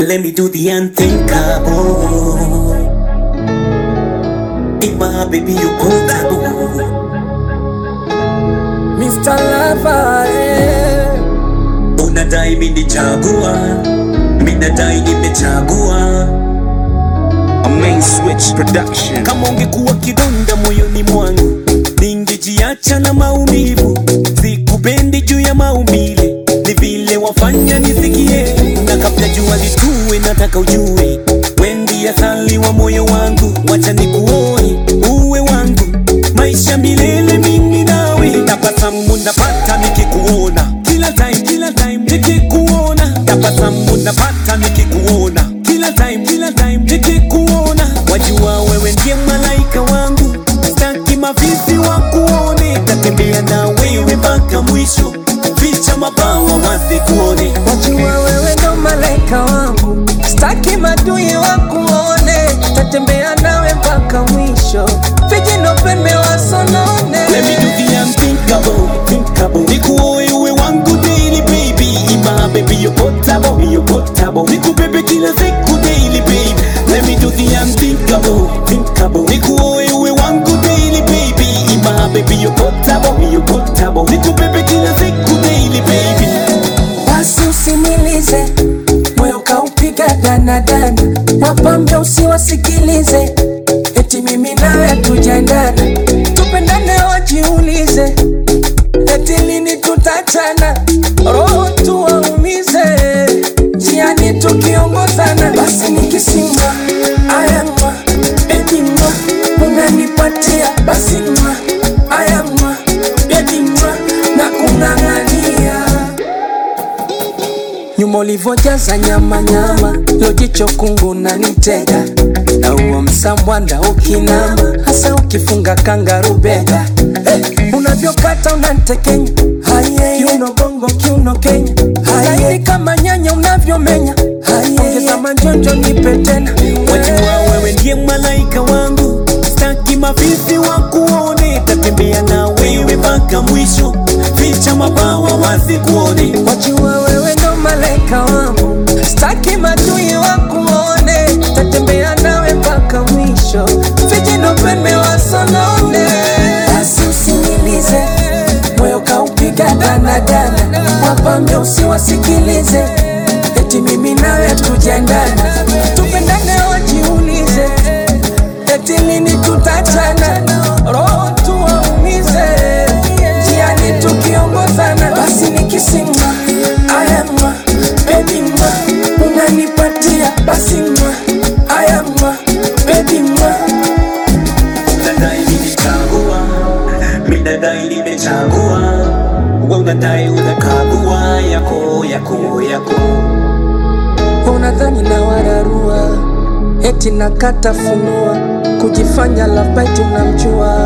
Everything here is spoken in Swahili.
Let me do the unthinkable. Ima baby you potable. Mr. Lover, Unadai minichagua, minadai nimechagua. A Main Switch production. Kama ungekuwa kidonda moyoni mwangu, ningejiacha na maumivu. Sikupendi juu ya maumbile, ni vile wafanya nisikie. Na kabla jua litue nataka ujue, wendi asali wa moyo wangu. Wacha nikuoe uwe wangu, maisha milele mimi nawe. Tabasamu napata nikikuona, kila time nikikuona. Tabasamu napata nikikuona, kila time nikikuona. Wajua wewe ndiye malaika wangu, sitaki mavisi wakuone. Tatembea na wewe mpaka mwisho, ficha mabawa wasikuone. wajua wewe ndo malaika wangu, sitaki madui wakuone. Tatembea nawe mpaka mwisho, vijino pembe wasonone. Let me do the unthinkable. Nikuoe uwe wangu daily baby. Ima baby you're potable. Nikubebe kila siku daily baby. Let me do the unthinkable. Nikuoe uwe wangu daily baby. Ima baby you're potable. Nikubebe kila siku daily baby. Basi usimilize, moyo kaupiga danadana. Wapambe usiwasikilize, eti mimi nawe hatujaendana. Tupendane wajiulize, eti lini tutachana. Roho tuwaumize, njiani tukiongozana. Basi nikisimwa, ayamwa, baby mwa, unanipatia. Basi mwa, ayamwa, baby mwa, na kung'ang'ania. Nyuma ulivojaza nyama, lojicho kungu na nitega. Na huo msambwanda ukinama, hasa ukifunga kangaru bega. Unavyokata unantekenya, kiuno bongo kiuno Kenya. Laini kama nyanya unavyomenya, ongeza manjonjo nipe tena. Wajua wewe ndiye malaika wangu, sitaki mavisi wakuone. Tatembea na wewe mpaka mwisho, ficha mabawa wasikuone. Wajua wewe ndo malaika wangu, sitaki madui wakuone. Tatembea nawe mpaka mwisho, vijino pembe wasonone. Basi usinilize, moyo kaupiga danadana. Wapambe usiwasikilize, eti mimi nawe hatujaendana. Tupendane wajiulize, eti lini tutachana. Roho tuwaumize, njiani tukiongozana. Basi nikisimwa, ayamwa, baby mwa, unanipatia. Basi mwa, ayamwa, baby mwa. Unadai nimechagua, minadai nimechagua. Wewe unadai unakagua yako. Unadhani na wararua, eti nakata funua, kujifanya love bite unamjua.